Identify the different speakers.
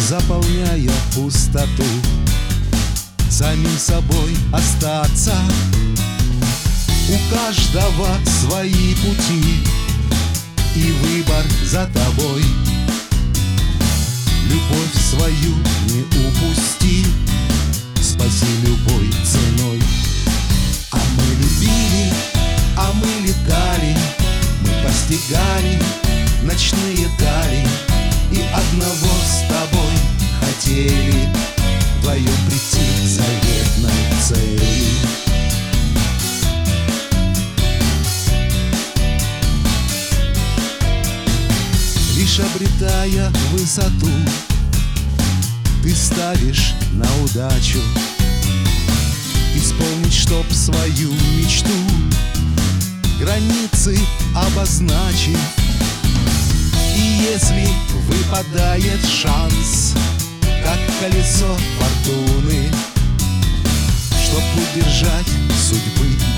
Speaker 1: заполняя пустоту, самим собой остаться. У каждого свои пути, и выбор за тобой. Любовь свою не упусти, спаси любой ценой. А мы любили, а мы летали, мы постигали ночные дали, и одного с тобой хотели вдвоем прийти к заветной цели. Лишь обретая высоту, ты ставишь на удачу исполнить, чтоб свою мечту, границы обозначив. И если выпадает шанс, как колесо фортуны, чтоб удержать судьбы